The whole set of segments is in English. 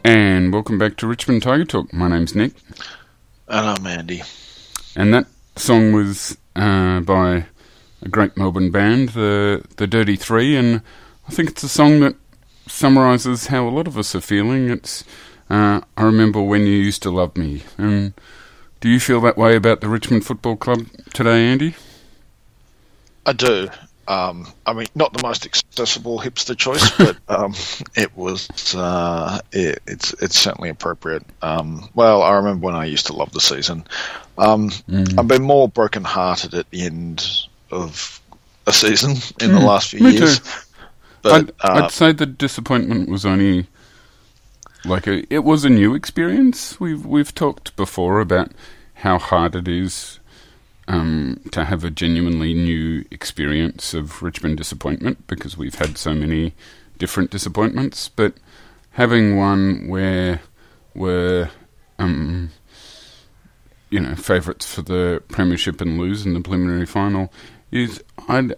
And welcome back to Richmond Tiger Talk. My name's Nick. And I'm Andy. And that song was by a great Melbourne band, the Dirty Three, and I think it's a song that summarises how a lot of us are feeling. It's I remember when you used to love me. And do you feel that way about the Richmond Football Club today, Andy? I do. I mean, not the most accessible hipster choice, but it was. It's certainly appropriate. Well, I remember when I used to love the season. I've been more broken-hearted at the end of a season in the last few years. Too. But I'd say the disappointment was only it was a new experience. We've talked before about how hard it is to have a genuinely new experience of Richmond disappointment, because we've had so many different disappointments. But having one where we're, favourites for the premiership and lose in the preliminary final is, my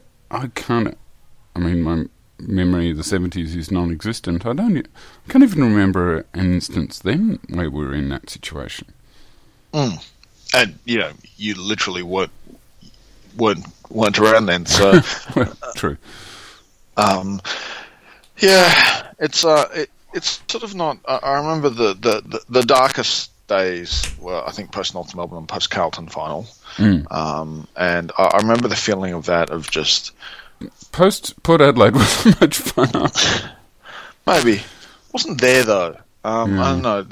memory of the 70s is non-existent. I can't even remember an instance then where we were in that situation. And you literally weren't around then, so true. It's sort of not. I remember the darkest days were, I think, post North Melbourne and post Carlton final, and I remember the feeling of that, of just post Port Adelaide wasn't much fun. Maybe wasn't there though. I don't know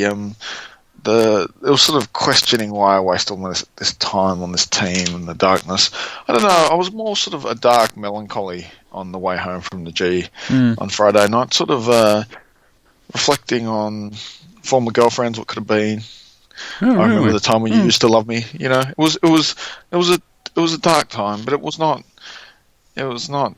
it was sort of questioning why I waste all this time on this team and the darkness. I don't know. I was more sort of a dark melancholy on the way home from the G on Friday night, sort of reflecting on former girlfriends, what could have been. Oh, I remember the time when you used to love me. It was a dark time, but it was not. It was not.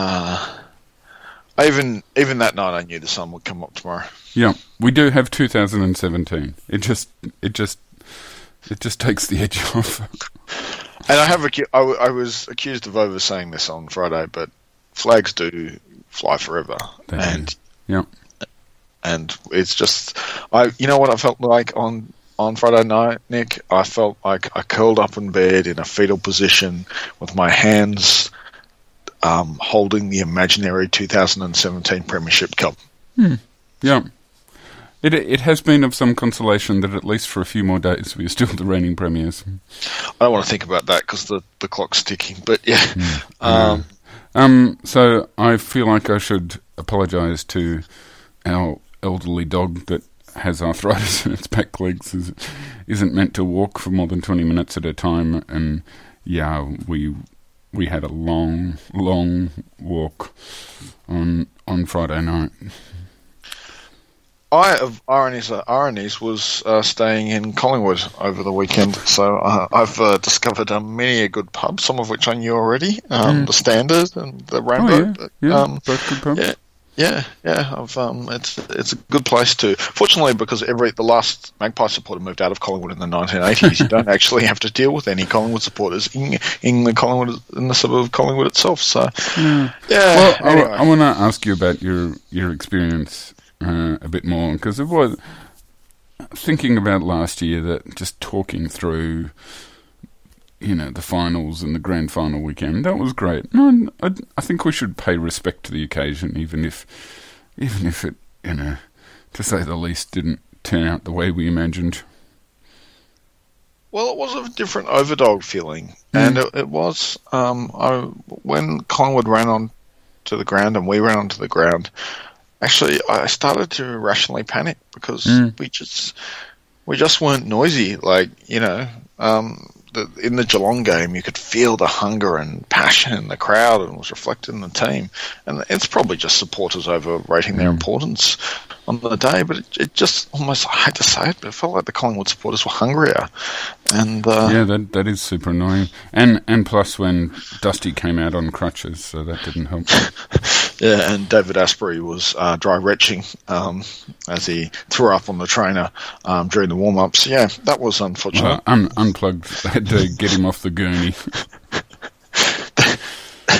Even that night, I knew the sun would come up tomorrow. Yeah, we do have 2017. It just takes the edge off. And I was accused of oversaying this on Friday, but flags do fly forever. And it's just, you know what I felt like on Friday night, Nick? I felt like I curled up in bed in a fetal position with my hands holding the imaginary 2017 Premiership Cup. Yeah. It has been of some consolation that at least for a few more days we are still the reigning premiers. I don't want to think about that because the clock's ticking, but yeah. So I feel like I should apologise to our elderly dog that has arthritis in its back legs, isn't meant to walk for more than 20 minutes at a time, and we had a long walk on Friday night. I, of ironies, was staying in Collingwood over the weekend, so I've discovered many a good pub, some of which I knew already, the Standard and the Rainbow. Both good pubs. Yeah. It's a good place too. Fortunately, because the last Magpie supporter moved out of Collingwood in the 1980s, you don't actually have to deal with any Collingwood supporters in the suburb of Collingwood itself. So, Well, anyway. I want to ask you about your experience a bit more, because it was thinking about last year, that just talking through, the finals and the grand final weekend, that was great. No, I think we should pay respect to the occasion, even if it, to say the least, didn't turn out the way we imagined. Well, it was a different overdog feeling, and it was when Collingwood ran on to the ground and we ran onto the ground. Actually, I started to irrationally panic because we just weren't noisy. In the Geelong game, you could feel the hunger and passion in the crowd, and it was reflected in the team. And it's probably just supporters overrating their importance on the day, but it just almost, I hate to say it, but it felt like the Collingwood supporters were hungrier. And that is super annoying. And plus when Dusty came out on crutches, so that didn't help. Yeah, and David Asprey was dry retching as he threw up on the trainer during the warm-ups. Yeah, that was unfortunate. Unplugged. They had to get him off the gurney.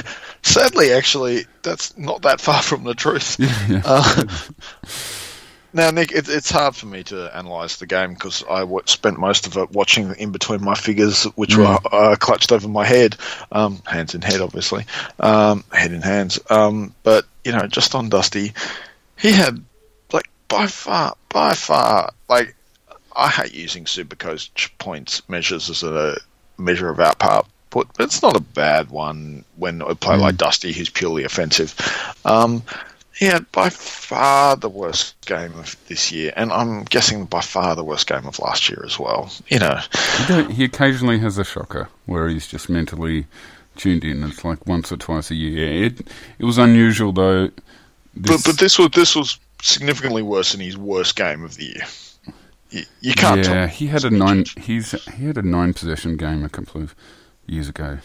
Sadly, actually, that's not that far from the truth. Now, Nick, it's hard for me to analyse the game because I spent most of it watching in between my figures, which were clutched over my head, hands in head, obviously, head in hands. But just on Dusty, he had by far, like I hate using Supercoach points measures as a measure of output, but it's not a bad one when a player like Dusty, who's purely offensive. He had by far the worst game of this year, and I'm guessing by far the worst game of last year as well. He occasionally has a shocker where he's just mentally tuned in. It's like once or twice a year. It was unusual though. But this was significantly worse than his worst game of the year. You can't. Yeah, he had a 9. He had a 9 possession game a couple of years ago.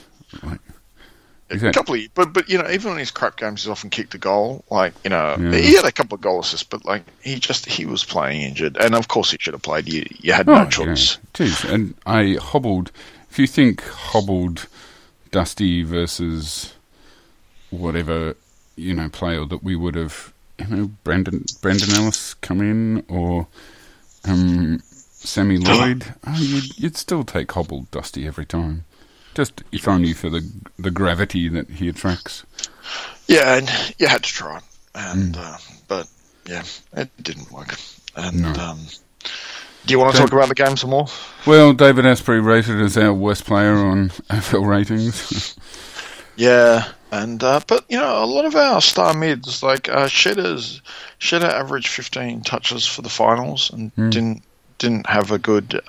But even in his crap games, he's often kicked a goal. He had a couple of goal assists, but he was playing injured, and of course he should have played. You had no choice. Yeah. Jeez, and I hobbled. If you think hobbled Dusty versus whatever player that we would have, Brandon Ellis come in or Sammy Lloyd, you'd still take hobbled Dusty every time. Just if only for the gravity that he attracts. Yeah, and you had to try, but yeah, it didn't work. And do you want to talk about the game some more? Well, David Asprey rated as our worst player on AFL ratings. Yeah, and but a lot of our star mids like Shedder averaged 15 touches for the finals and didn't have a good.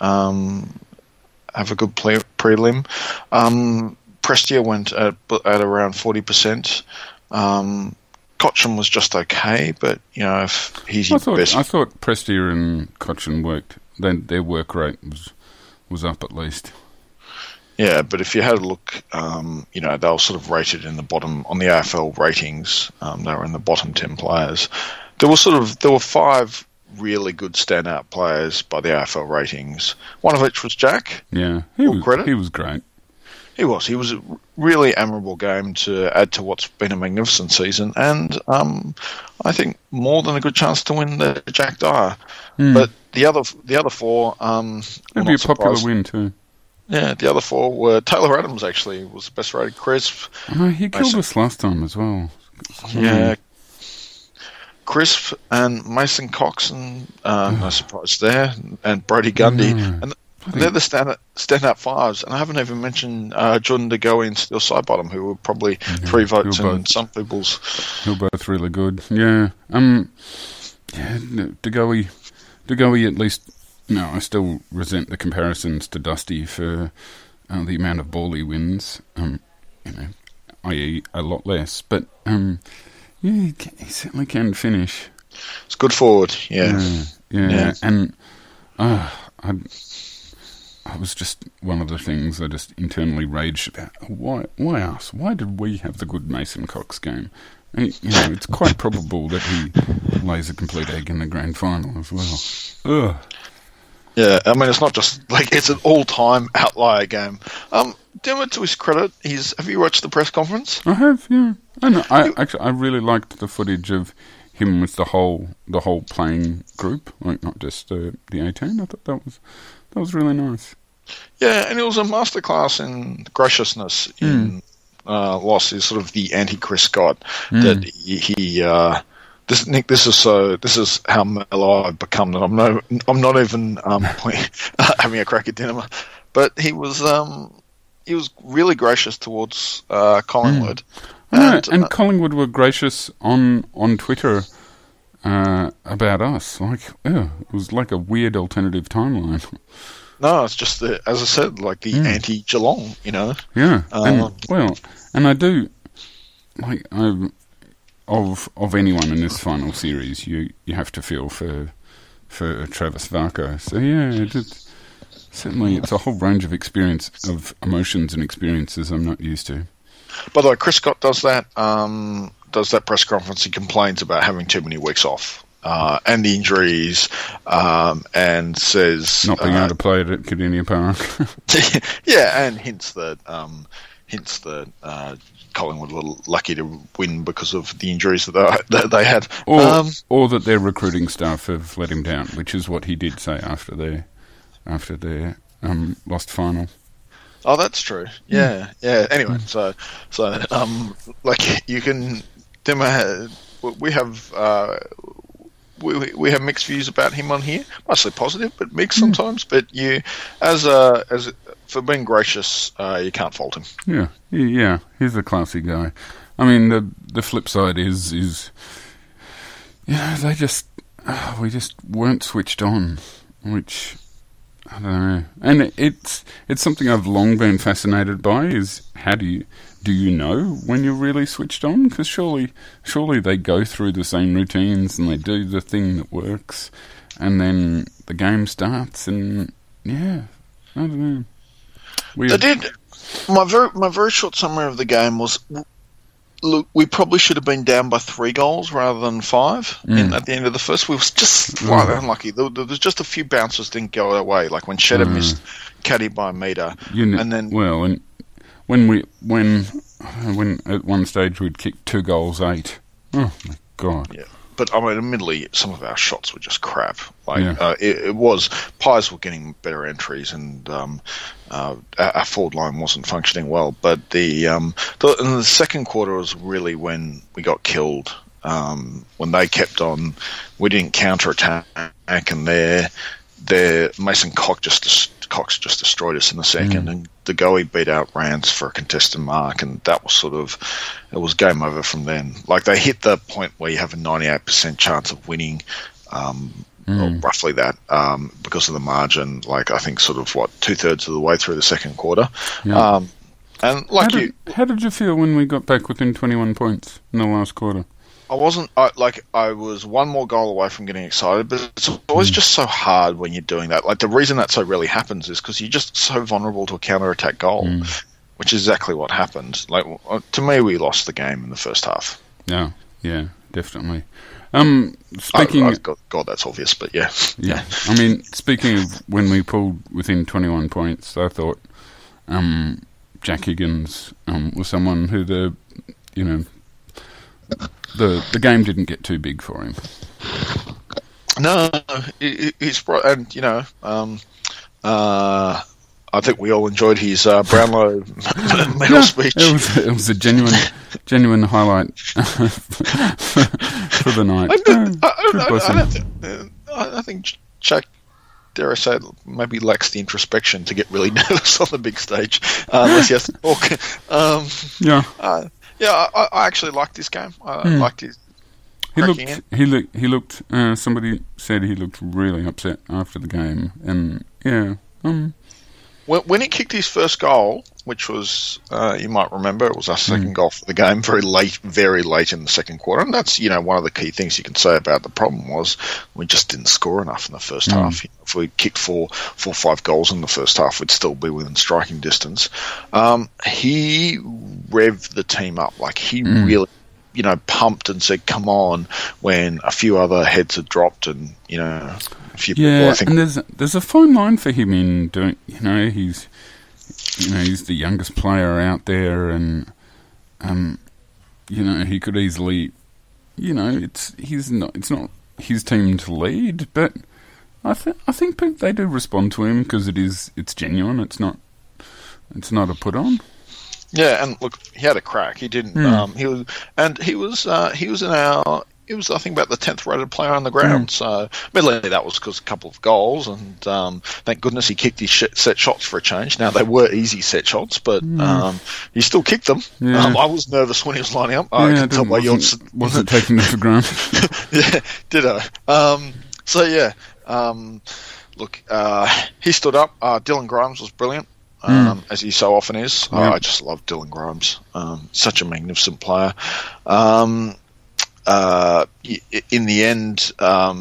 Prelim. Prestia went at around 40%. Cochin was just okay, but if he's your best. I thought Prestia and Cochin worked. Their work rate was up at least. Yeah, but if you had a look, they were sort of rated in the bottom on the AFL ratings. They were in the bottom 10 players. There were 5 really good standout players by the AFL ratings. One of which was Jack. Yeah, he was great. He was a really admirable game to add to what's been a magnificent season, and I think more than a good chance to win the Jack Dyer. But the other 4, it'd be a popular win too. Yeah, the other 4 were Taylor Adams. Actually, was the best rated. Crisp. He killed us last time as well. Yeah. Crisp and Mason Cox, and no surprise there, and Brody Gundy, and they're the standout 5s. And I haven't even mentioned Jordan De Goey and Steele Sidebottom, who were probably 3 votes in some people's. Who are both really good. Yeah, De Goey at least. No, I still resent the comparisons to Dusty for the amount of ball he wins. I.e. a lot less, but. Yeah, he certainly can finish. It's good forward, yeah. And I was just one of the things I just internally raged about. Why us? Why did we have the good Mason Cox game? It's quite probable that he lays a complete egg in the grand final as well. Ugh. Yeah, I mean, it's not just it's an all-time outlier game. Dimmer, to his credit, have you watched the press conference? I have, yeah. I know. I really liked the footage of him with the whole playing group, not just the 18. I thought that was really nice. Yeah, and it was a masterclass in graciousness in loss. Is sort of the anti-Chris Scott that he. Nick, this is how mellow I've become. That I'm not even having a crack at Dinner, but he was really gracious towards Collingwood. And Collingwood were gracious on Twitter about us. It was like a weird alternative timeline. No, it's just as I said, the anti-Geelong, Yeah, and I do of anyone in this final series, you have to feel for Travis Varco. So yeah, certainly it's a whole range of emotions and experiences I'm not used to. By the way, Chris Scott does that press conference. He complains about having too many weeks off and the injuries, and says not being able to play at Cardinia Park. Yeah, and hints that hints that Collingwood were lucky to win because of the injuries that they had. Or that their recruiting staff have let him down, which is what he did say after their lost final. Oh, that's true. Yeah. Anyway, so like you can, we have we have mixed views about him on here, mostly positive, but mixed sometimes. But you, as for being gracious, you can't fault him. Yeah, he's a classy guy. I mean, the flip side is they just we just weren't switched on, which. I don't know, and it's something I've long been fascinated by. Is how do you know when you're really switched on? Because surely they go through the same routines and they do the thing that works, and then the game starts. And I don't know. Weird. They did. My very short summary of the game was. Look, we probably should have been down by 3 goals rather than 5 at the end of the first. We were just slightly unlucky. There was just a few bounces didn't go our way, like when Cheddar missed Caddy by a metre. And then... Well, and when at one stage we'd kicked 2 goals 8. Oh, my God. Yeah. But, I mean, admittedly, some of our shots were just crap. It was... Pies were getting better entries and our forward line wasn't functioning well. But in the second quarter was really when we got killed. When they kept on... We didn't counter-attack, and their Mason Cox just destroyed us in the second, and De Goey beat out Rance for a contested mark, and that was it was game over from then. Like, they hit the point where you have a 98% chance of winning, or roughly that, because of the margin, like, I think sort of, 2/3 of the way through the second quarter. Yeah. And like how did you feel when we got back within 21 points in the last quarter? I was one more goal away from getting excited, but it's always just so hard when you're doing that. Like, the reason that so rarely happens is because you're just so vulnerable to a counter-attack goal, which is exactly what happened. Like, to me, we lost the game in the first half. Yeah, definitely. Speaking, God, that's obvious, but yeah. I mean, speaking of when we pulled within 21 points, I thought Jack Higgins was someone who the game didn't get too big for him. No, he's and I think we all enjoyed his Brownlow medal speech. It was a genuine highlight for the night. I think Jack, dare I say, maybe lacks the introspection to get really nervous on the big stage unless he has to talk. I actually liked this game. I liked his. He looked. Somebody said he looked really upset after the game, and When he kicked his first goal, which was, you might remember, it was our second goal for the game, very late in the second quarter. And that's, one of the key things you can say about the problem was we just didn't score enough in the first half. If we kicked 4 or 5 goals in the first half, we'd still be within striking distance. He revved the team up. Like, he really, pumped and said, come on, when a few other heads had dropped and, a few people, I think. And there's a fine line for him in doing, he's the youngest player out there, and he could easily, it's not his team to lead, but I think they do respond to him because it's genuine. It's not a put on. Yeah, and look, he had a crack. He didn't. He was I think about the 10th rated player on the ground. So, admittedly, that was because a couple of goals, and thank goodness he kicked his set shots for a change. Now, they were easy set shots, but he still kicked them. Yeah. I was nervous when he was lining up. I can tell by yours. Wasn't taking them for granted. Yeah, ditto. Look, he stood up. Dylan Grimes was brilliant. As he so often is. I just love Dylan Grimes. Such a magnificent player. In the end,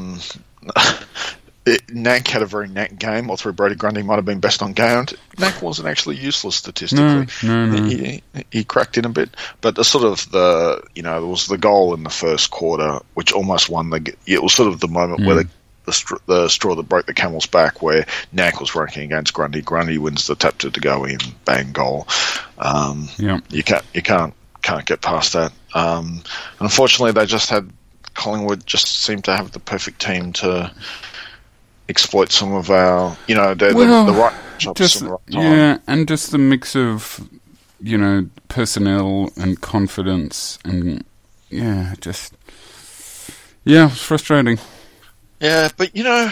Nank had a very Nank game. All through Brody Grundy might have been best on ground. Nank wasn't actually useless statistically. No. He cracked in a bit, but there was the goal in the first quarter, which almost won the. It was sort of the moment where the straw that broke the camel's back, where Nank was ranking against Grundy. Grundy wins the tap to go in, bang, goal. You can't get past that. Unfortunately, they just had Collingwood just seemed to have the perfect team to exploit some of our, the right shots in the right time. Yeah, and just the mix of, personnel and confidence and, it's frustrating. Yeah, but,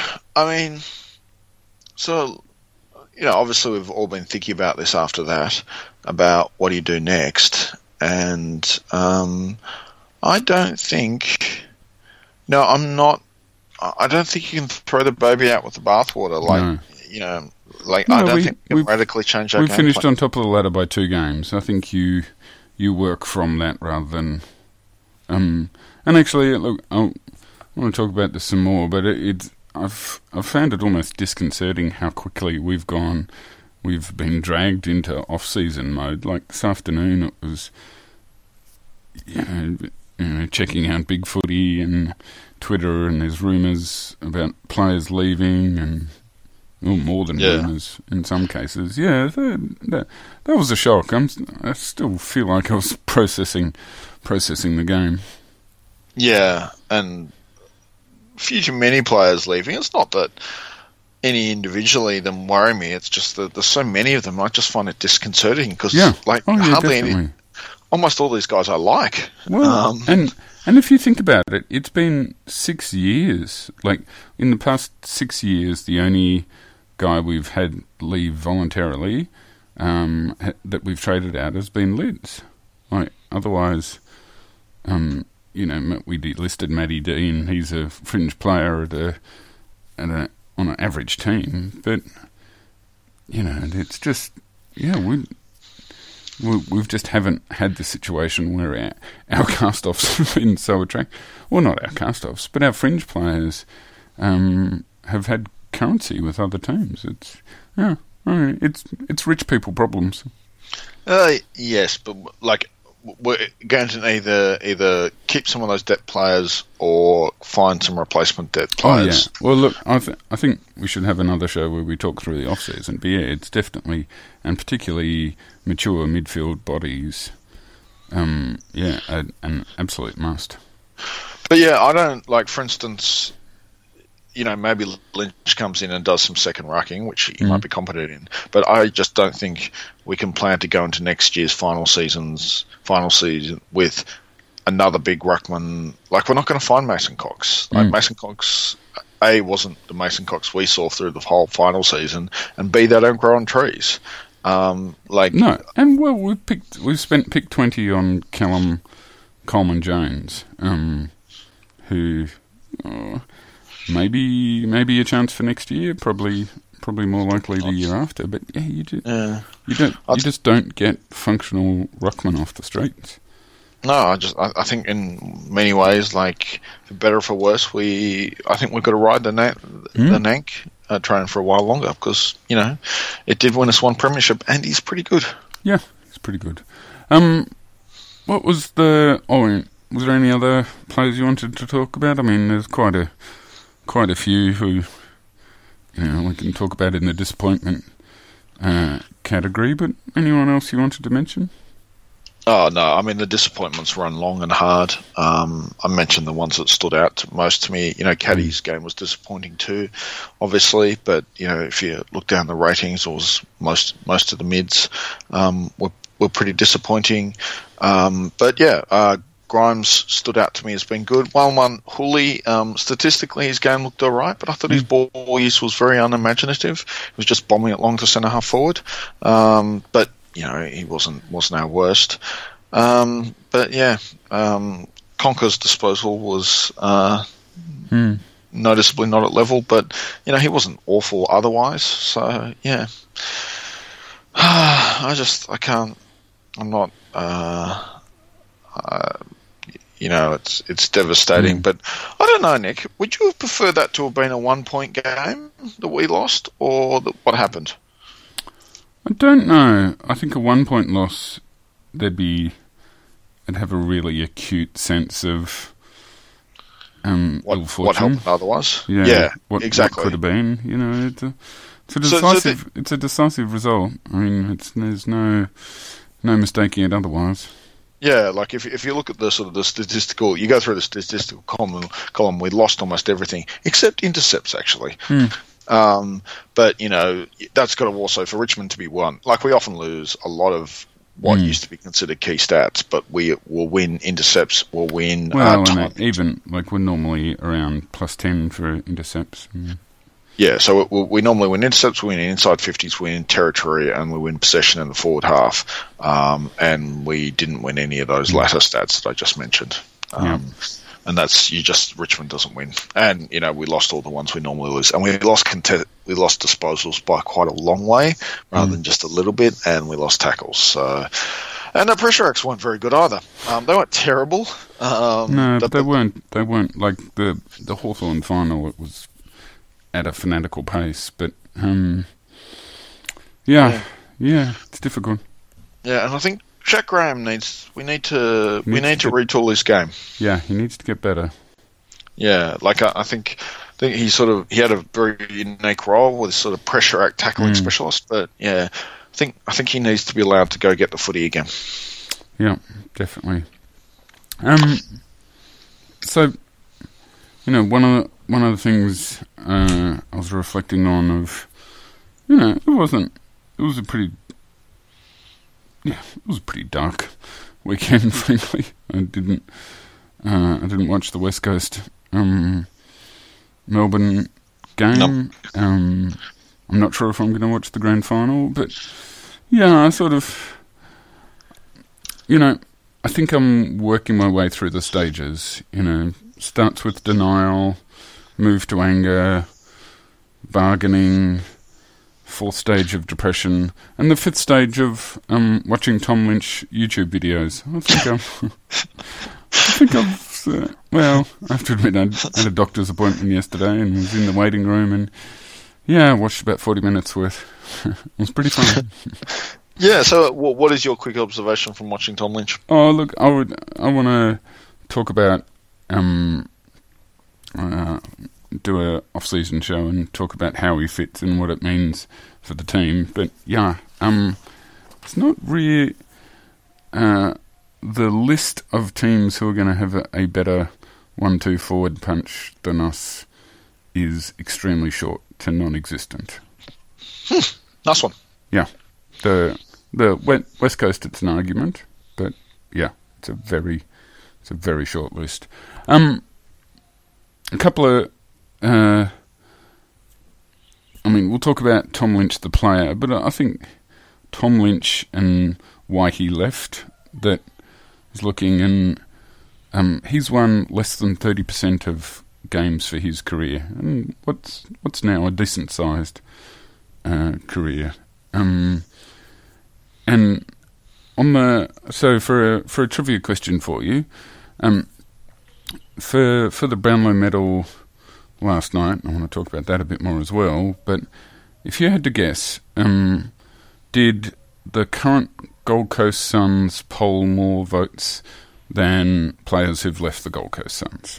obviously we've all been thinking about this after that, about what do you do next, and I don't think you can throw the baby out with the bathwater. I don't think we can radically change our game plan. We finished on top of the ladder by 2 games. I think you work from that rather than... and actually, look, I want to talk about this some more, but I've found it almost disconcerting how quickly we've been dragged into off-season mode. Like this afternoon, it was, checking out Big Footy and Twitter, and there's rumours about players leaving, and more than rumours in some cases. Yeah, that was a shock. I still feel like I was processing the game. Yeah, and many players leaving. It's not that any individually them worry me. It's just that there's so many of them. I just find it disconcerting because hardly any. Almost all these guys I like. Well, and if you think about it, it's been 6 years. Like, in the past 6 years, the only guy we've had leave voluntarily that we've traded out has been Lids. Like, otherwise, we delisted Matty Dean. He's a fringe player on an average team. But, it's just, we've just haven't had the situation where our cast-offs have been so attractive. Well, not our cast-offs, but our fringe players have had currency with other teams. It's rich people problems. Yes, but we're going to either keep some of those debt players or find some replacement debt players. Oh, yeah. Well, look, I think we should have another show where we talk through the off-season. But it's definitely, and particularly mature midfield bodies, an absolute must. But I don't, for instance, maybe Lynch comes in and does some second rucking, which he might be competent in. But I just don't think we can plan to go into next year's final season with another big ruckman. We're not going to find Mason Cox. Mason Cox, A, wasn't the Mason Cox we saw through the whole final season, and B, they don't grow on trees. No, and we've spent pick 20 on Callum Coleman-Jones, who... Maybe a chance for next year. Probably more likely the year after. But you just don't get functional ruckman off the streets. No, I think in many ways, for better or for worse, I think we've got to ride the Nank train for a while longer because it did win us one premiership and he's pretty good. Yeah, he's pretty good. What was was there any other players you wanted to talk about? I mean, there's quite a few who, we can talk about in the disappointment category, but anyone else you wanted to mention? Oh, no, I mean, the disappointments run long and hard. I mentioned the ones that stood out most to me. Caddy's game was disappointing too, obviously, but, if you look down the ratings, it was most of the mids were pretty disappointing. Grimes stood out to me as being good. 1-1 Hooley, statistically his game looked alright, but I thought his ball use was very unimaginative. He was just bombing it long to centre half forward. But he wasn't our worst. Conker's disposal was noticeably not at level, but he wasn't awful otherwise. So I can't. I'm not. It's devastating, but I don't know, Nick. Would you have preferred that to have been a 1-point game that we lost, or what happened? I don't know. I think a 1-point loss, I'd have a really acute sense of ill what fortune. happened otherwise. Yeah, what exactly. could have been. You know, it's a decisive result. I mean, there's no mistaking it otherwise. Yeah, like if you look at the sort of the statistical, you go through the statistical column, we lost almost everything except intercepts, actually. But you know, that's got to also, for Richmond to be won. Like, we often lose a lot of what used to be considered key stats, but we will win intercepts. We'll win. Even like we're normally around +10 for intercepts. Yeah, so we normally win intercepts, we win inside 50s, we win territory, and we win possession in the forward half. And we didn't win any of those latter stats that I just mentioned. And that's, Richmond doesn't win. And, you know, we lost all the ones we normally lose. And we lost disposals by quite a long way, rather than just a little bit, and we lost tackles. So, and the pressure acts weren't very good either. They weren't terrible. No, but they weren't like the Hawthorn final. It was at a fanatical pace, but it's difficult. Yeah, and I think Jack Graham we need to retool this game. Yeah, he needs to get better. Yeah, like I think he had a very unique role with sort of pressure act tackling specialist, but yeah, I think he needs to be allowed to go get the footy again. Yeah, definitely. So, you know, one of the things I was reflecting on of, you know, it was a pretty dark weekend, frankly. I didn't watch the West Coast Melbourne game. Nope. I'm not sure if I'm going to watch the grand final, but yeah, I sort of, you know, I think I'm working my way through the stages. You know, starts with denial, move to anger, bargaining, fourth stage of depression, and the fifth stage of watching Tom Lynch YouTube videos. I have to admit, I had a doctor's appointment yesterday and was in the waiting room, and I watched about 40 minutes worth. It was pretty fun. Yeah, so what is your quick observation from watching Tom Lynch? Oh, look, I want to talk about do a off-season show and talk about how he fits and what it means for the team. But it's not really the list of teams who are going to have a better 1-2 forward punch than us is extremely short to non-existent. Nice one. Yeah, the West Coast, it's an argument, but yeah, it's a very short list. A couple of we'll talk about Tom Lynch, the player, but I think Tom Lynch and why he left, that is looking, and he's won less than 30% of games for his career, and what's now a decent-sized career. And for a trivia question for you, for the Brownlow medal last night, I want to talk about that a bit more as well, but if you had to guess, did the current Gold Coast Suns poll more votes than players who've left the Gold Coast Suns?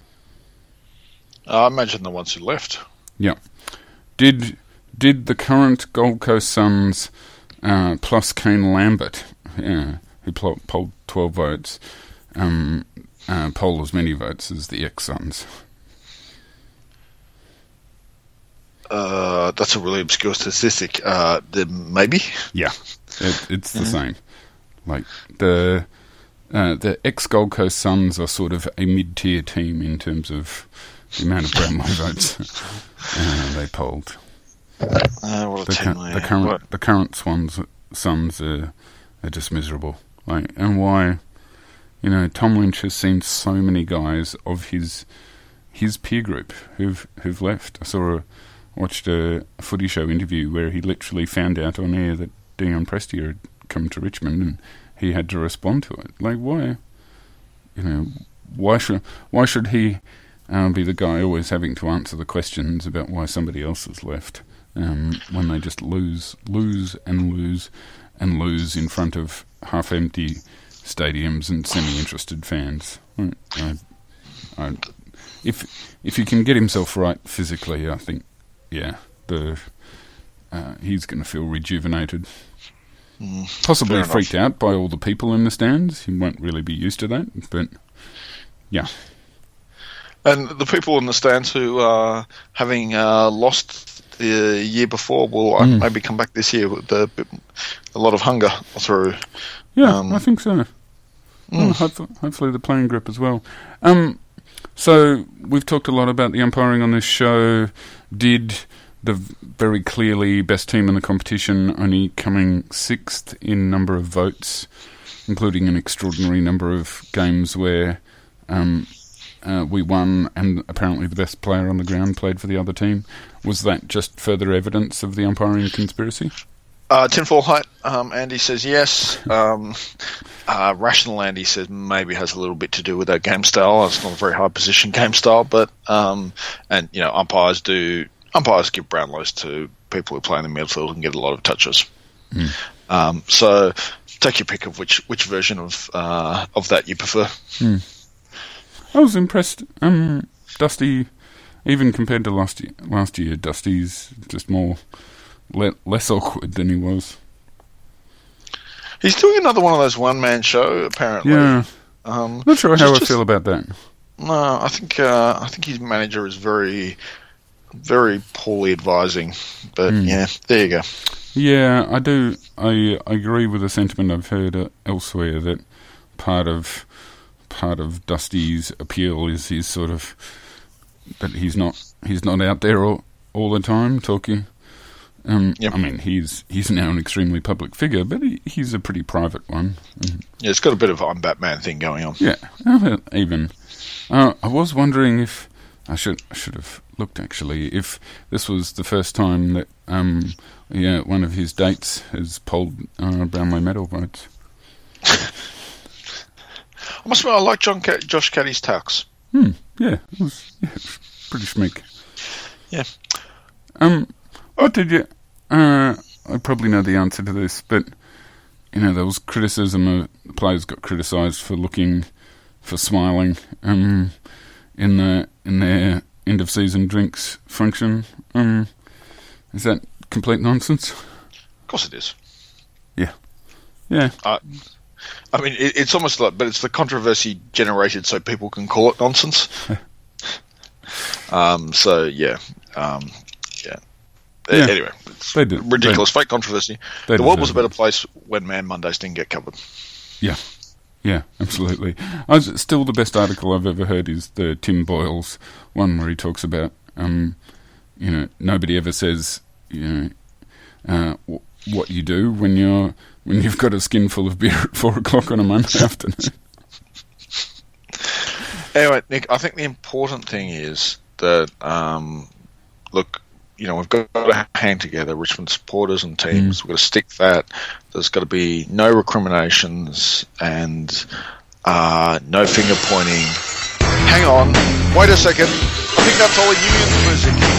I imagine the ones who left. Yeah. Did the current Gold Coast Suns plus Kane Lambert, who polled 12 votes, poll as many votes as the ex-Suns? That's a really obscure statistic. Maybe? Yeah, it's the same. Like, the ex-Gold Coast Suns are sort of a mid-tier team in terms of the amount of Brownlow votes they polled. The current Suns are just miserable. Like, and why? You know, Tom Lynch has seen so many guys of his peer group who've left. I watched a Footy Show interview where he literally found out on air that Dion Prestia had come to Richmond, and he had to respond to it. Like, why? You know, why should he be the guy always having to answer the questions about why somebody else has left when they just lose in front of half-empty stadiums and semi-interested fans? if he can get himself right physically, I think, he's going to feel rejuvenated. Possibly freaked out by all the people in the stands. He won't really be used to that, but yeah. And the people in the stands who are having lost the year before will maybe come back this year with a lot of hunger through. Yeah, I think so. Well, hopefully the playing group as well. So we've talked a lot about the umpiring on this show. Did the very clearly best team in the competition only coming 6th in number of votes, including an extraordinary number of games where we won and apparently the best player on the ground played for the other team. Was that just further evidence of the umpiring conspiracy? Tinfoil Hat, Andy says yes. Rational Andy says maybe has a little bit to do with that game style. It's not a very high position game style, but umpires give Brownlows to people who play in the midfield and get a lot of touches. So take your pick of which version of that you prefer. I was impressed. Dusty, even compared to last year, Dusty's just less awkward than he was. He's doing another one of those one-man show, apparently. Yeah. Not sure how I feel about that. No, I think his manager is very, very poorly advising. But yeah, there you go. Yeah, I do. I agree with the sentiment I've heard elsewhere that part of Dusty's appeal is his sort of that he's not out there all the time talking. Yep. I mean, he's now an extremely public figure, but he's a pretty private one. Yeah, it's got a bit of I'm Batman thing going on. Yeah, even. I was wondering if I should have looked actually if this was the first time that one of his dates has polled Brownlow medal votes. I must admit, I like Josh Caddy's tax. Yeah, it was pretty schmick. Yeah. What did you... I probably know the answer to this, but, there was criticism the players got criticised for smiling in their end-of-season drinks function. Is that complete nonsense? Of course it is. Yeah. Yeah. I mean, it's almost like... But it's the controversy generated so people can call it nonsense. So, yeah. Yeah. Anyway, it's ridiculous, fake controversy. The world was a better place when Man Mondays didn't get covered. Yeah, absolutely. Still, the best article I've ever heard is the Tim Boyle's one where he talks about, nobody ever says, what you do when you've got a skin full of beer at 4:00 on a Monday afternoon. Anyway, Nick, I think the important thing is that, look, we've got to hang together, Richmond supporters and teams. We've got to stick fat. There's got to be no recriminations and no finger pointing. Hang on. Wait a second. I think that's all union music.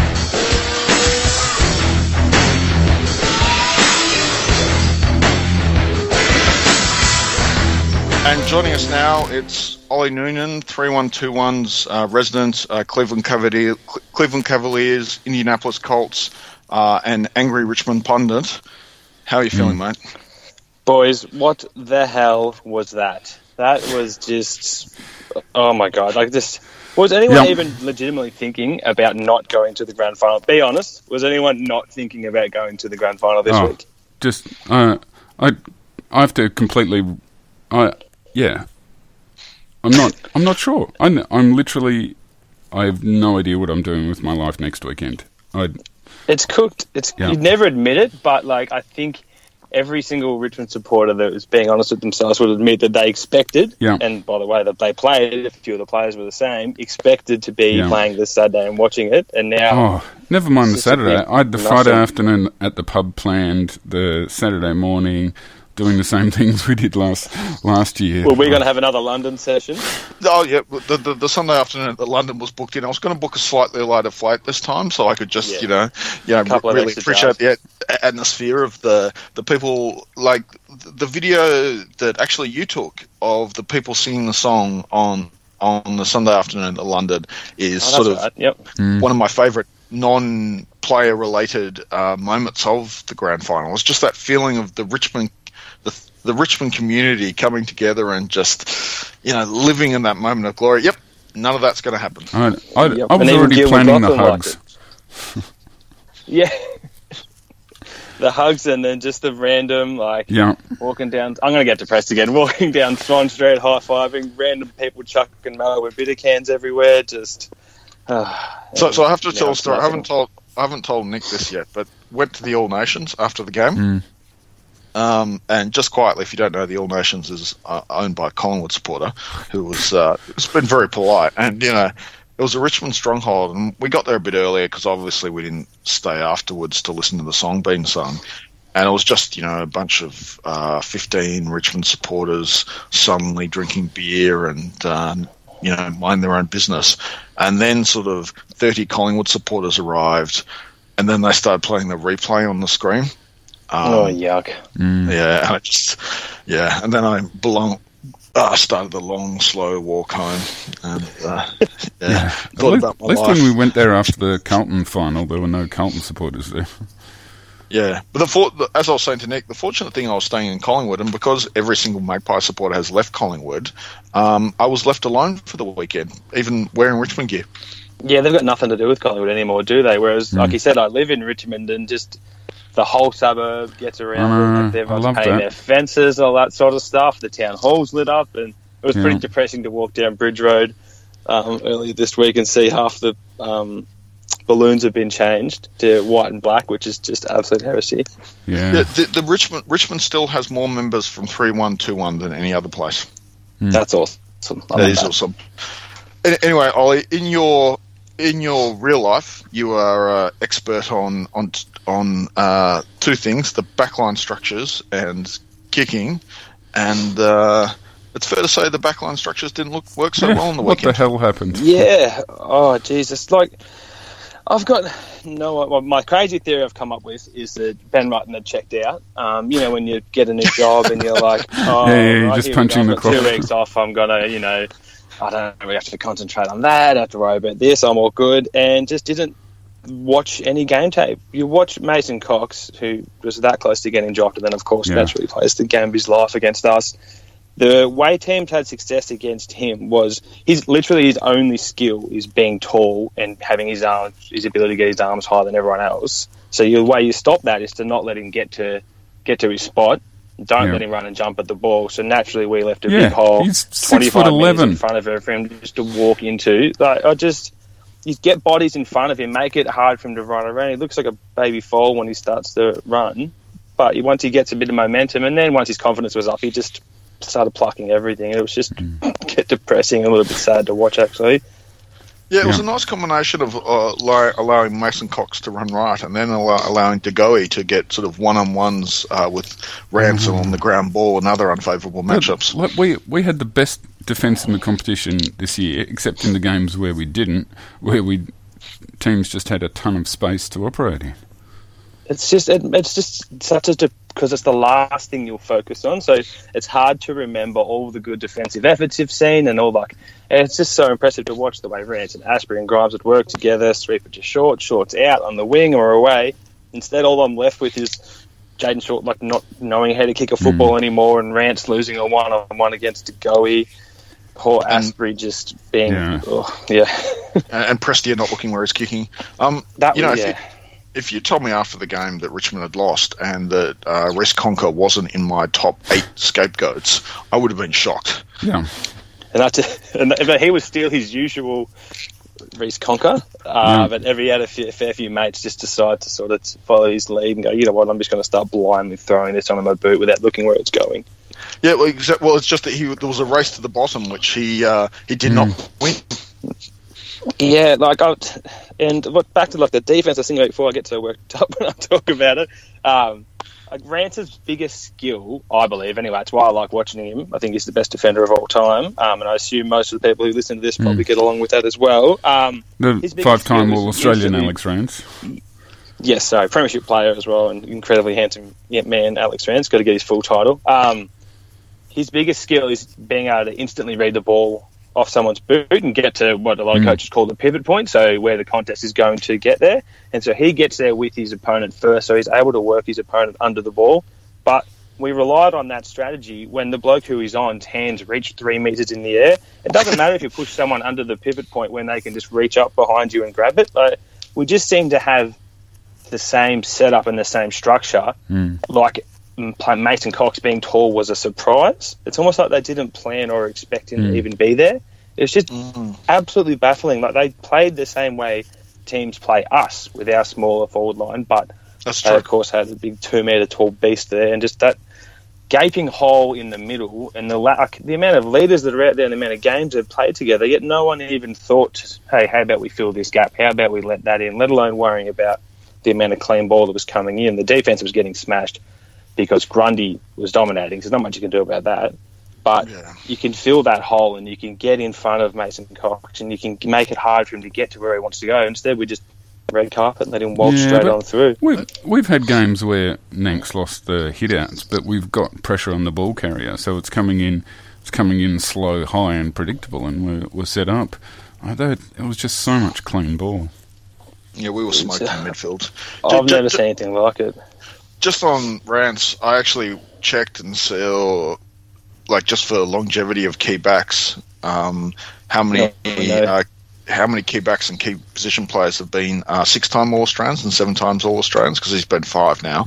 And joining us now, it's Ollie Noonan, 3121's resident, Cleveland Cavaliers, Indianapolis Colts, and angry Richmond pundit. How are you feeling, mate? Boys, what the hell was that? That was just... Oh, my God. Was anyone even legitimately thinking about not going to the grand final? Be honest. Was anyone not thinking about going to the grand final this week? Just... I have to completely... Yeah, I'm not sure. I'm literally. I have no idea what I'm doing with my life next weekend. It's cooked. You'd never admit it, but I think every single Richmond supporter that was being honest with themselves would admit that they expected. Yeah. And by the way that they played, a few of the players were the same. Expected to be playing this Saturday and watching it, and now. Oh, never mind the Saturday. I had the Friday afternoon at the pub planned. The Saturday morning. Doing the same things we did last year. Well, we're going to have another London session. Oh, yeah. The Sunday afternoon that London was booked in, I was going to book a slightly lighter flight this time so I could just, really appreciate the atmosphere of the people, the video that actually you took of the people singing the song on on the Sunday afternoon at London is one of my favourite non-player related moments of the grand final. It's just that feeling of the Richmond community coming together and just, living in that moment of glory. Yep, none of that's going to happen. I was already planning the hugs. Yeah. The hugs and then just the random, walking down... I'm going to get depressed again. Walking down Swan Street, high-fiving, random people chucking with bitter cans everywhere, just... So I have to tell a story. I haven't told Nick this yet, but went to the All Nations after the game. And just quietly, if you don't know, the All Nations is owned by a Collingwood supporter who was it's been very polite. And, it was a Richmond stronghold, and we got there a bit earlier because obviously we didn't stay afterwards to listen to the song being sung. And it was just, a bunch of 15 Richmond supporters suddenly drinking beer and, mind their own business. And then sort of 30 Collingwood supporters arrived, and then they started playing the replay on the screen. Yuck. Yeah, and then I started the long, slow walk home. And, thought about my life. At least when we went there after the Carlton final, there were no Carlton supporters there. Yeah, but as I was saying to Nick, the fortunate thing I was staying in Collingwood, and because every single Magpie supporter has left Collingwood, I was left alone for the weekend, even wearing Richmond gear. Yeah, they've got nothing to do with Collingwood anymore, do they? Whereas, like you said, I live in Richmond and just... the whole suburb gets around. Everyone's painting their fences, all that sort of stuff. The town hall's lit up, and it was pretty depressing to walk down Bridge Road earlier this week and see half the balloons have been changed to white and black, which is just absolute heresy. Yeah, the Richmond still has more members from 3-1-2-1 than any other place. That's awesome. That is awesome. Anyway, Ollie, in your real life, you are expert on two things: the backline structures and kicking. And it's fair to say the backline structures didn't work so well on the weekend. What the hell happened? Yeah. Oh, Jesus. I've got my crazy theory I've come up with is that Ben Rutten had checked out. When you get a new job and you're like, you're just punching the clock. 2 weeks off, I'm going to, I don't really have to concentrate on that. I don't have to worry about this. I'm all good. And just didn't watch any game tape. You watch Mason Cox, who was that close to getting dropped, and then, of course, naturally plays the game of his life against us. The way teams had success against him was his only skill is being tall and having his ability to get his arms higher than everyone else. So the way you stop that is to not let him get to his spot. Don't let him run and jump at the ball. So naturally, we left a big hole, he's 25 meters in front of her for him just to walk into. You get bodies in front of him, make it hard for him to run around. He looks like a baby foal when he starts to run, but once he gets a bit of momentum, and then once his confidence was up, he just started plucking everything. It was just get depressing, a little bit sad to watch, actually. Yeah, it was a nice combination of allowing Mason Cox to run right and then allowing De Goey to get sort of one-on-ones with Ransom on the ground ball and other unfavourable matchups. We had the best defence in the competition this year, except in the games where we didn't, where teams just had a ton of space to operate in. It's just such because it's the last thing you'll focus on. So it's hard to remember all the good defensive efforts you've seen and all and it's just so impressive to watch the way Rance and Asprey and Grimes would work together, sweeper to shorts out on the wing or away. Instead, all I'm left with is Jaden Short not knowing how to kick a football anymore, and Rance losing a one-on-one against De Goey. Poor Asprey just being and Prestia not looking where he's kicking. If you told me after the game that Richmond had lost and that Reece Conker wasn't in my top 8 scapegoats, I would have been shocked. Yeah. But he was still his usual Reece Conker, but he had a fair few mates just decide to sort of follow his lead and go, you know what, I'm just going to start blindly throwing this on my boot without looking where it's going. Yeah, well, it's just that there was a race to the bottom, which he did not win. Yeah, back to the defense. I was thinking before I get so worked up when I talk about it. Rance's biggest skill, I believe, anyway, that's why I like watching him. I think he's the best defender of all time, and I assume most of the people who listen to this probably get along with that as well. The 5-time All-Australian Alex Rance. Yes, so premiership player as well, and incredibly handsome man, Alex Rance. Got to get his full title. His biggest skill is being able to instantly read the ball off someone's boot and get to what a lot of coaches call the pivot point, so where the contest is going to get there. And so he gets there with his opponent first, so he's able to work his opponent under the ball. But we relied on that strategy when the bloke who he's on's hands reach 3 metres in the air. It doesn't matter if you push someone under the pivot point when they can just reach up behind you and grab it. Like, we just seem to have the same setup and the same structure. Like Mason Cox being tall was a surprise. It's almost like they didn't plan or expect him to even be there. It's just absolutely baffling. Like, they played the same way teams play us with our smaller forward line, but they, of course, had a big 2 metre tall beast there, and just that gaping hole in the middle and the amount of leaders that are out there and the amount of games they've played together, yet no one even thought, hey, how about we fill this gap? How about we let that in, let alone worrying about the amount of clean ball that was coming in. The defence was getting smashed because Grundy was dominating, so there's not much you can do about that. But you can fill that hole and you can get in front of Mason Cox and you can make it hard for him to get to where he wants to go. Instead, we just red carpet and let him walk straight on through. We've had games where Nanks lost the hit-outs, but we've got pressure on the ball carrier, so it's coming in slow, high and predictable, and we're set up. It was just so much clean ball. Yeah, we were smoked in midfield. I've never seen anything like it. Just on rants, I actually checked and saw, like, just for longevity of key backs, how many key backs and key position players have been 6-time All-Australians and 7 times All-Australians, because he's been 5 now.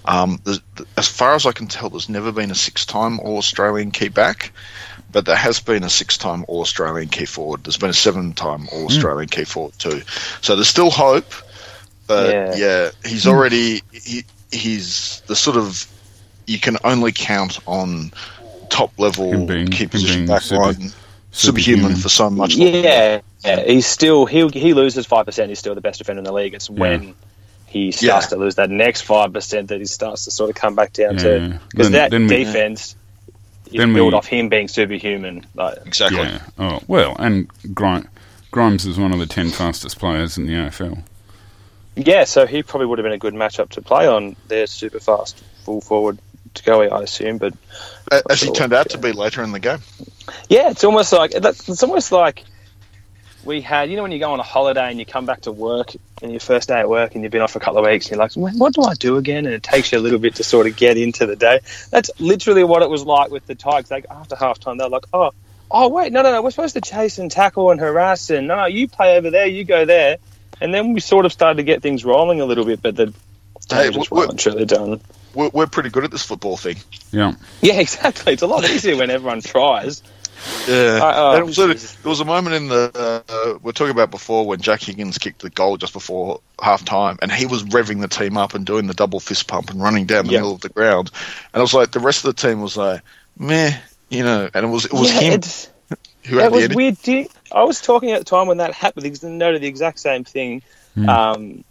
As far as I can tell, there's never been a 6-time All-Australian key back, but there has been a 6-time All-Australian key forward. There's been a 7-time All-Australian key forward too. So there's still hope, but he's already... He's the sort of... You can only count on top-level key position back line. Superhuman for so much longer. He's still he loses 5%. He's still the best defender in the league. It's when he starts to lose that next 5% that he starts to sort of come back down to, because that defense is built off him being superhuman. Like, exactly. Yeah. Oh well, and Grimes is one of the 10 fastest players in the AFL. Yeah, so he probably would have been a good matchup to play on their super fast full forward to go, I assume. But as he turned out to be later in the game. Yeah, it's almost like we had, you know, when you go on a holiday and you come back to work and your first day at work and you've been off for a couple of weeks and you're like, what do I do again? And it takes you a little bit to sort of get into the day. That's literally what it was like with the Tigers. Like, after halftime, they're like, oh wait, no, we're supposed to chase and tackle and harass, and no, you play over there, you go there. And then we sort of started to get things rolling a little bit, but the just weren't really done. We're pretty good at this football thing. Yeah, exactly. It's a lot easier when everyone tries. Yeah, there was a moment in the we're talking about before when Jack Higgins kicked the goal just before half time, and he was revving the team up and doing the double fist pump and running down the middle of the ground, and I was like, the rest of the team was like, meh, you know, and it was him who had the energy. Weird. I was talking at the time when that happened because I noted the exact same thing, and.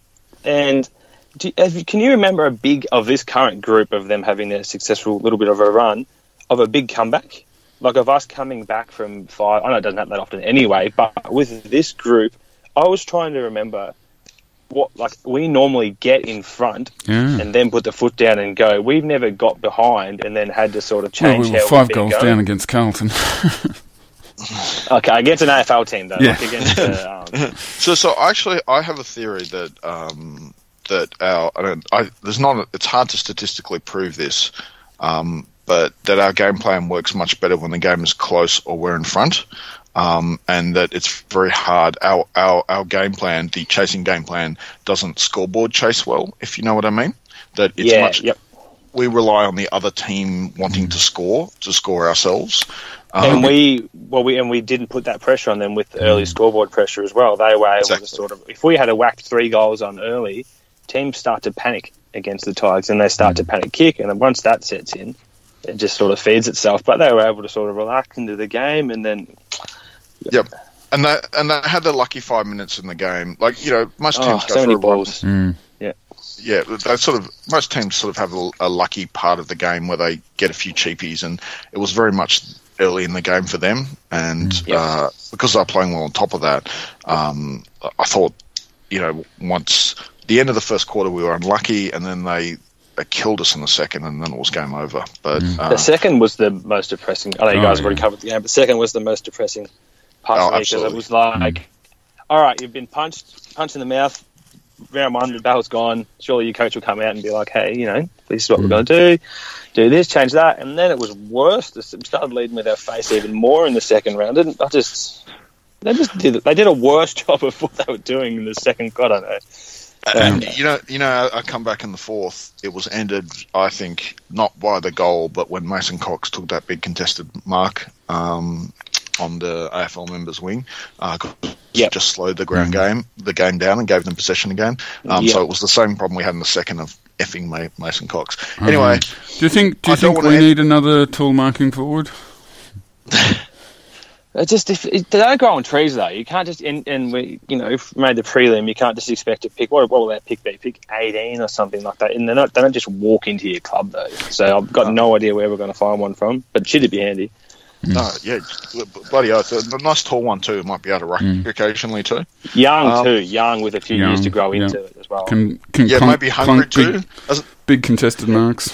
Can you remember a big of this current group of them having their successful little bit of a run of a big comeback, like of us coming back from 5? I know it doesn't happen that often anyway, but with this group, I was trying to remember what, like, we normally get in front and then put the foot down and go. We've never got behind and then had to sort of change. We were 5 goals down against Carlton. Okay, against an AFL team though. Yeah. Like against, So actually, I have a theory that. It's hard to statistically prove this, but that our game plan works much better when the game is close or we're in front, and that it's very hard. Our game plan, the chasing game plan, doesn't scoreboard chase well, if you know what I mean. That it's we rely on the other team wanting to score ourselves. And we didn't put that pressure on them with the early scoreboard pressure as well. They were able to sort of, if we had whacked 3 goals on early, teams start to panic against the Tigers and they start to panic kick, and then once that sets in, it just sort of feeds itself. But they were able to sort of relax into the game, and then and they had the lucky 5 minutes in the game. Like, you know, most teams go so for many a balls. Yeah, most teams sort of have a lucky part of the game where they get a few cheapies, and it was very much early in the game for them. And because they're playing well on top of that, I thought, you know, once the end of the first quarter we were unlucky, and then they killed us in the second, and then it was game over. But the second was the most depressing. I know you guys have already covered the game, but second was the most depressing punched me because it was like, all right, you've been punched in the mouth. Round one, the battle's gone. Surely your coach will come out and be like, hey, this is what we're going to do this, change that. And then it was worse. They started leading with their face even more in the second round. They did a worse job of what they were doing in the second. God, I don't know. And I come back in the fourth. It was ended, I think, not by the goal, but when Mason Cox took that big contested mark on the AFL members' wing, just slowed the game down, and gave them possession again. So it was the same problem we had in the second of effing Mason Cox. Anyway, do you think we need another tall marking forward? They don't grow on trees though. You can't just and we made the prelim. You can't just expect to pick what will that pick be? Pick 18 or something like that. And they don't just walk into your club though. So I've got no idea where we're going to find one from. But should it be handy? No, bloody hell. It's a nice tall one too. Might be able to ruck occasionally too. Young with a few years to grow into it as well. Maybe hungry too. Big contested marks.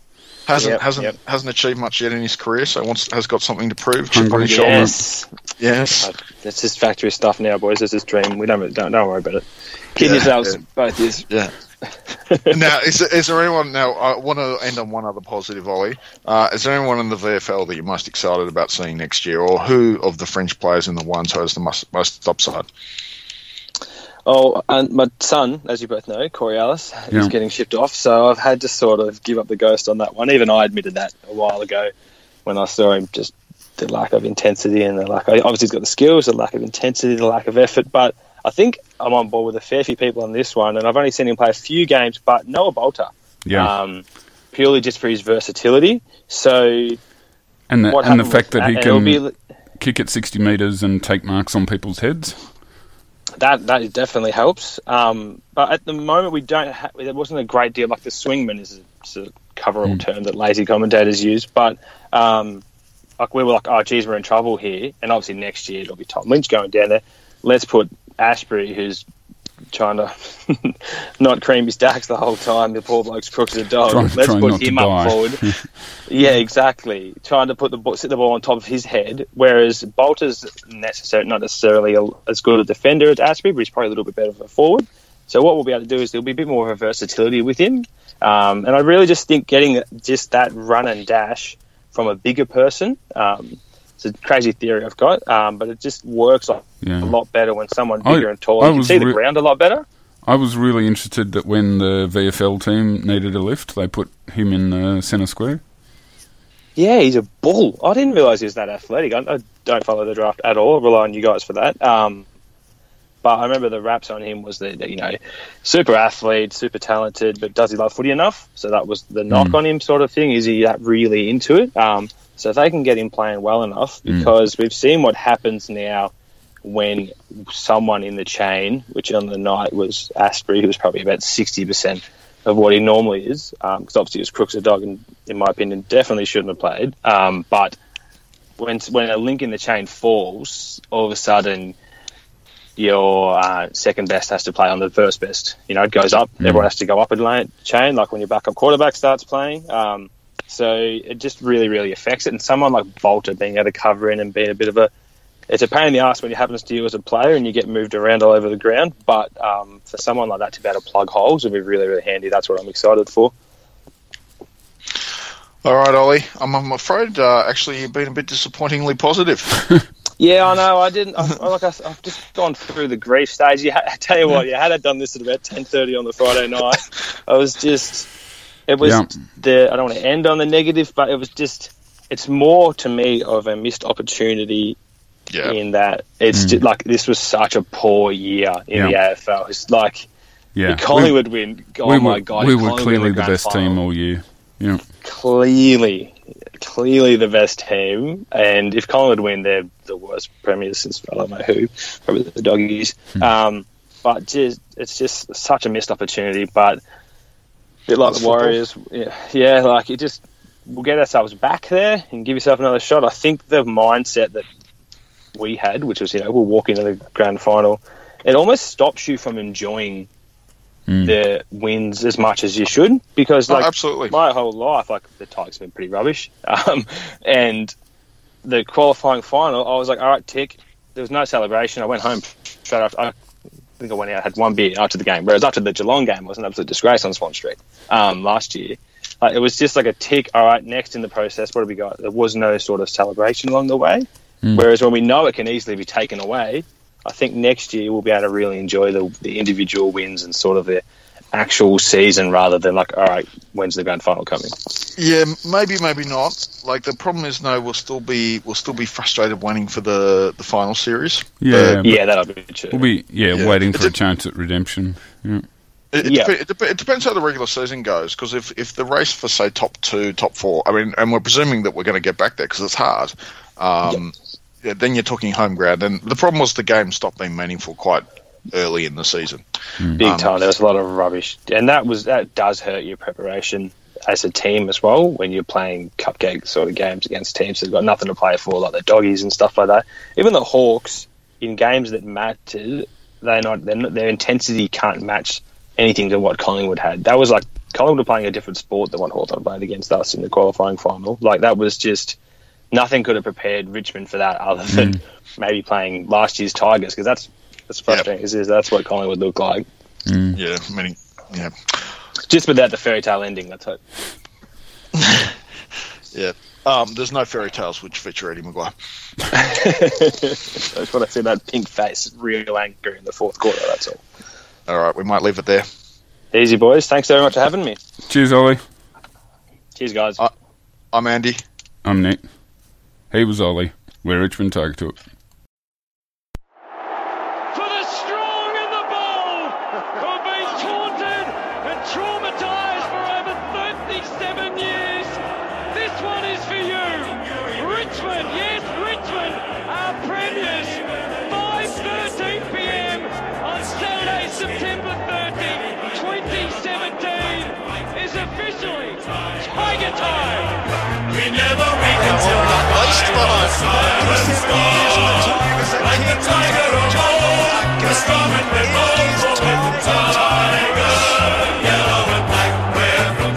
Hasn't achieved much yet in his career, so has got something to prove. Yes. That's just factory stuff now, boys. That's his dream. We don't worry about it. Kid yourselves, both years. Yeah. Now, is there anyone? Now, I want to end on one other positive, Ollie. Is there anyone in the VFL that you're most excited about seeing next year, or who of the French players in the ones has the most upside? Oh, and my son, as you both know, Corey Ellis, is getting shipped off, so I've had to sort of give up the ghost on that one. Even I admitted that a while ago when I saw him, just the lack of intensity and the lack. Obviously, he's got the skills, the lack of intensity, the lack of effort, but I think I'm on board with a fair few people on this one, and I've only seen him play a few games, but Noah Bolter, purely just for his versatility. So, and the fact that he can kick at 60 metres and take marks on people's heads. That definitely helps. But at the moment, we don't. There wasn't a great deal. Like the swingman is a coverall term that lazy commentators use. But we were like, oh, geez, we're in trouble here. And obviously next year it'll be Tom Lynch going down there. Let's put Ashbury, who's trying to not cream his stacks the whole time. The poor bloke's crooked as a dog. Let's put him up forward. Yeah, exactly. Trying to sit the ball on top of his head, whereas Bolter's not necessarily as good a defender as Ashbury, but he's probably a little bit better of a forward. So what we'll be able to do is there'll be a bit more of a versatility with him. And I really just think getting just that run and dash from a bigger person, it's a crazy theory I've got, but it just works a lot better when someone bigger and taller. You can see the ground a lot better. I was really interested that when the VFL team needed a lift, they put him in the centre square. Yeah, he's a bull. I didn't realise he was that athletic. I don't follow the draft at all. I rely on you guys for that. But I remember the raps on him was that super athlete, super talented, but does he love footy enough? So that was the knock on him sort of thing. Is he that really into it? So if they can get him playing well enough, because we've seen what happens now when someone in the chain, which on the night was Astbury, who was probably about 60% of what he normally is, because obviously he was crooks a dog and, in my opinion, definitely shouldn't have played. But when a link in the chain falls, all of a sudden your second best has to play on the first best. It goes up. Everyone has to go up a chain, like when your backup quarterback starts playing. So it just really, really affects it. And someone like Bolter being able to cover in and being a bit of it's a pain in the arse when it happens to you as a player and you get moved around all over the ground. But for someone like that to be able to plug holes would be really, really handy. That's what I'm excited for. All right, Ollie. I'm afraid actually you've been a bit disappointingly positive. Yeah, I know. I didn't. I've just gone through the grief stage. I tell you what, you had I done this at about 10:30 on the Friday night, I was just. It was I don't want to end on the negative, but it was just. It's more to me of a missed opportunity. Yeah. In that it's just like this was such a poor year in the AFL. It's like the Collingwood win. Oh my God! We were clearly the best team all year. Yeah, clearly the best team. And if Collingwood win, they're the worst premiers since I don't know who, probably the Doggies. But it's just such a missed opportunity. But a bit like the Warriors, like it just we'll get ourselves back there and give yourself another shot. I think the mindset that we had, which was, we'll walk into the grand final, it almost stops you from enjoying the wins as much as you should, because absolutely. My whole life, the Tigers have been pretty rubbish. And the qualifying final, I was like, all right, tick, there was no celebration. I went home straight after. I think I went out, had one beer after the game. Whereas after the Geelong game, it was an absolute disgrace on Swan Street last year. It was just like a tick. All right, next in the process, what have we got? There was no sort of celebration along the way. Whereas when we know it can easily be taken away, I think next year we'll be able to really enjoy the individual wins and sort of the actual season rather than like, all right, when's the grand final coming? Yeah, maybe not. Like the problem is, we'll still be frustrated waiting for the final series. Yeah, that'll be true. We'll be waiting for a chance at redemption. Yeah. It depends how the regular season goes, because if the race for say top 2, top 4, I mean, and we're presuming that we're going to get back there because it's hard. Then you're talking home ground, and the problem was the game stopped being meaningful quite early in the season. Big time. There was a lot of rubbish, and that does hurt your preparation as a team as well when you're playing cupcake sort of games against teams that've got nothing to play for, like the Doggies and stuff like that. Even the Hawks in games that mattered, their intensity can't match anything to what Collingwood had. That was like Collingwood were playing a different sport than what Hawthorn played against us in the qualifying final. Like that was just nothing could have prepared Richmond for that other than maybe playing last year's Tigers, because that's frustrating. That's what Collingwood looked like. Yeah, just without the fairy tale ending. Let's hope. Yeah. There's no fairy tales which feature Eddie Maguire. I just want to see that pink face, real anger in the fourth quarter. That's all. All right, we might leave it there. Easy, boys. Thanks very much for having me. Cheers, Ollie. Cheers, guys. I'm Andy. I'm Nick. He was Ollie. We're Richmond Tiger Talk. For the strong and the bold who have been taunted and traumatised for over 37 years, this one is for you. Richmond, yes, Richmond, our premiers. 5:13 p.m. on Saturday, September 30, 2017 is officially Tiger Time. We never wake until the silence gone. Like the tiger of old, we're strong and we're bold, for we're from Tiger. Yellow and black, we're from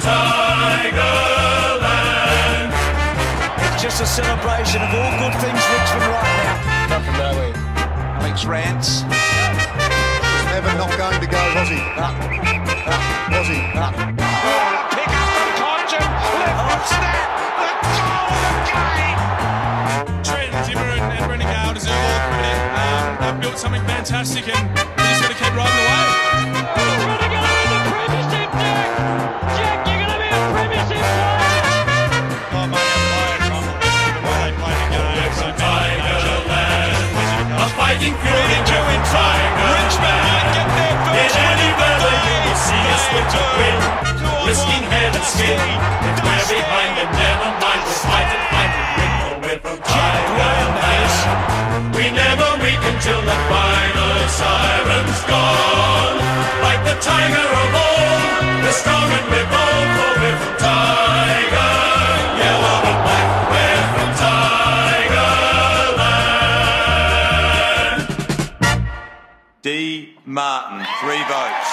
Tigerland. It's just a celebration of all good things Richmond right now. Not from nowhere. Alex Rance. Never not going to go, was he? Was he? Pick up from Congem, left foot snap, the goal of the game. Trent, Zimmer and Brendan Gale deserve all the credit. They've built something fantastic and we just got to keep riding the wave. We're going to go in the premiership, Jack. Jack, you're going to be a premiership player. Oh, mate, I'm tired from the way they play the game. So Tigerland, a fighting fury doing Tiger. Richmond might get there first. In any weather you will see us with the wind. Risking head and skin. If we're behind them, never mind. We'll fight and win. For we're from Tigerland. We never weak until the final siren's gone. Like the tiger of old, we're strong and we're bold. For we're from Tiger. Yellow and black, we're from Tigerland. D. Martin, 3 votes.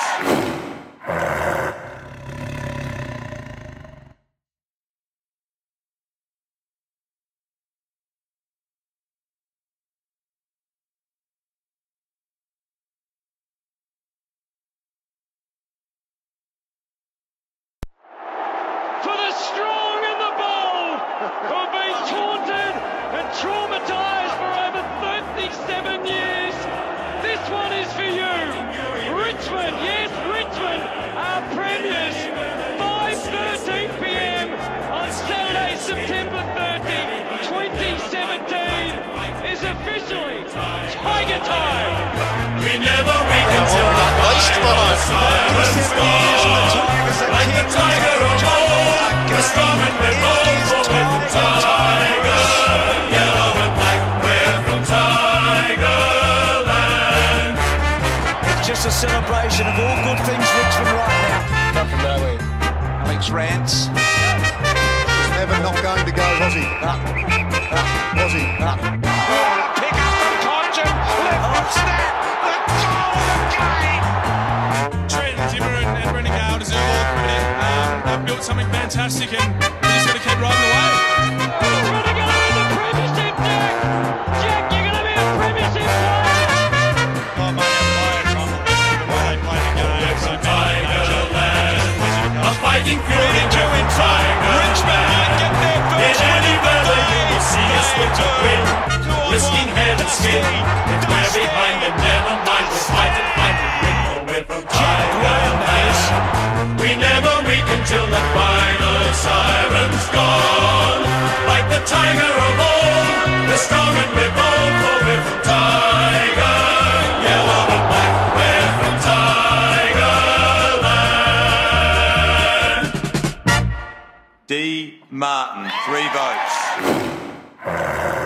For the strong and the bold who have been taunted and traumatised for over 37 years, this one is for you. Richmond, yes, Richmond, our premiers. 5:13 p.m. on Saturday, September 30, 2017 is officially Tiger Time. We never wake until the final siren's gone. Like the tiger of old, we're strong and we're bold, for we're from Tiger. Yellow and black, we're from Tigerland. It's just a celebration of all good things Richmond right now. Not from nowhere. Alex Rance. Never not going to go, was he? Was he? Pick up from Congem, left foot snap, the goal of the game. Trent, Zimmer and Brendan Gale deserve all the credit. They've built something fantastic and we just got to keep riding the wave. We're going to go in the premiership, Jack. Jack, you're going to be a premiership Ricky Martin, 3 votes.